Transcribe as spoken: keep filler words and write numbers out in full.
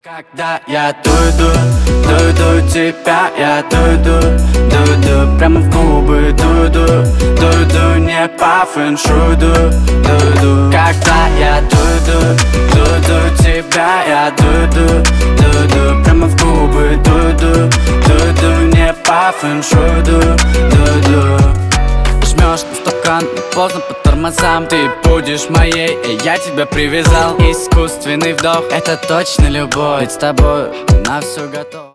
Когда я дуду, дуду тебя, я дуду, дуду прямо в губы, дуду, дуду не по фэншую, дуду. Когда я дуду, дуду тебя, я дуду, дуду прямо в губы, дуду, дуду не по фэншую, дуду. Жмешь на стакан, не поздно по тормозам. Ты будешь моей, и я тебя привязал. Искусственный вдох, это точно любовь. Ведь с тобой на все готов.